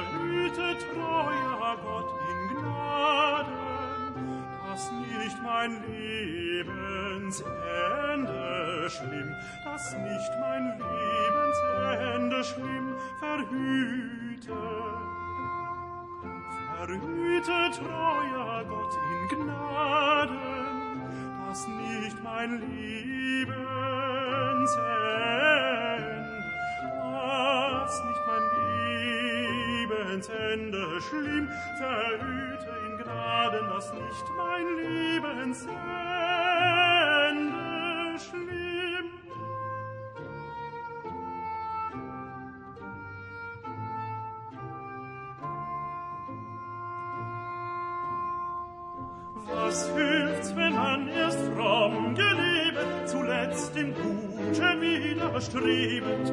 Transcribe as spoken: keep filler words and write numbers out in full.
verhüte, treuer Gott, in Gnaden, dass nicht mein Lebensende schlimm, dass nicht mein Lebensende schlimm verhüte. Verhüte, treuer Gott, in Gnaden, dass nicht mein Lebensende, dass nicht mein Lebensende schlimm, verhüte in Gnaden, dass nicht mein Lebensende schlimm. Was hilft's, wenn man erst fromm gelebt, zuletzt im Gute widerstrebend,